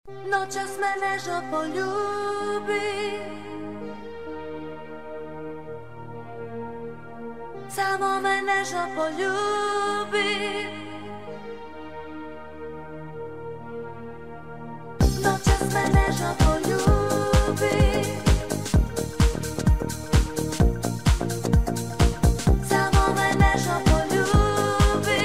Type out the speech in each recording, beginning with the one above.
Noćas me nežno poljubi, samo me nežno poljubi. Noćas me nežno poljubi, samo me nežno poljubi.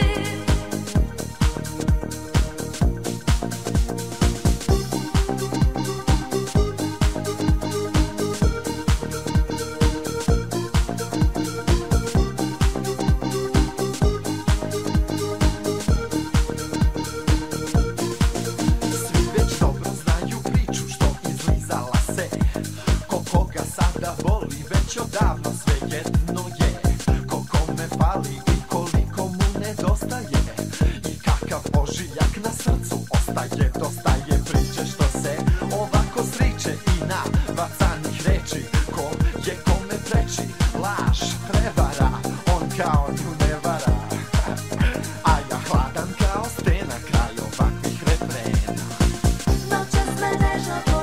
Već odavno sve jedno je, koliko me fali i koliko mu nedostaje, i kakav ožiljak na srcu ostaje. Dosta je priče što se ovako sriče i na bacanih reči, ko je kome preči, laž, prevara, on kao nju ne vara. A ja hladan kao stena kraj ovakvih refrena. Noćas me nežno